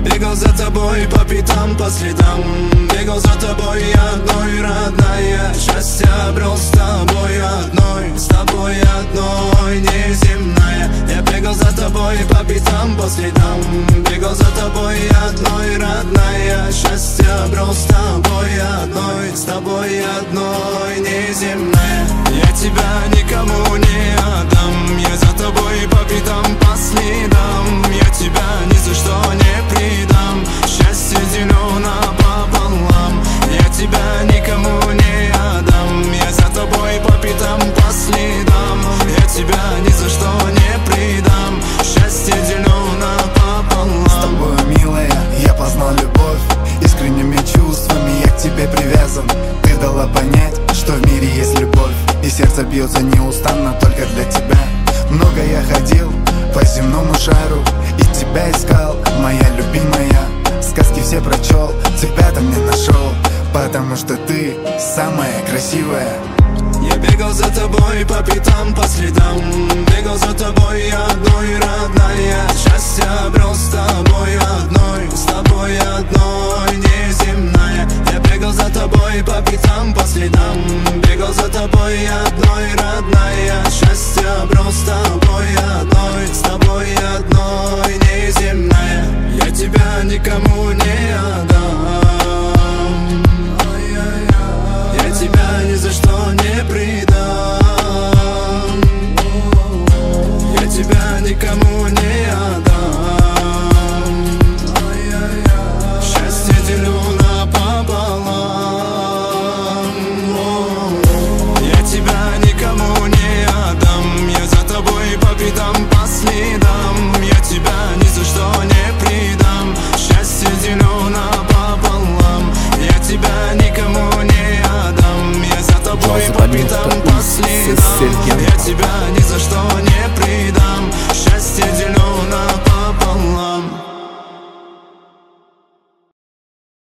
Бегал за тобой по пятам, по следам. Бегал за тобой одной, родная. Счастье обрел с тобой одной, с тобой одной, неземная. Я бегал за тобой по пятам, по следам. Бегал за тобой одной, родная. Счастье обрел с тобой одной, с тобой одной, неземная. Я тебя никому не отдам. Я за тобой по пятам, по следам. Я тебя ни за что не предам. Счастье делю напополам. Я тебя никому не отдам. Я за тобой по пятам, по следам. Я тебя ни за что не предам. Счастье делю напополам. С тобой, милая, я познал любовь. Искренними чувствами я к тебе привязан. Ты дала понять, что в мире есть любовь. И сердце бьется неустанно только для тебя. Много я ходил по земному шару и тебя искал, моя любимая. Сказки все прочел, тебя-то мне нашел, потому что ты самая красивая. Я бегал за тобой по пятам, по следам. Бегал за тобой одной, родная. Счастье обрел с тобой одной, с тобой одной, неземная. Я бегал за тобой по пятам, по следам. Бегал за тобой одной, родная. Счастье обрел с тобой одной, с тобой одной, неземная. Я тебя никому не отдам. Я тебя ни за что не предам. Я тебя никому не отдам. Счастье делю напополам. Я тебя никому не отдам. Я за тобой по пятам, по следам. Я тебя ни за что не предам. Счастье делю напополам. Я тебя никому не отдам. Я за тобой по пятам, по следам. Я тебя ни за что не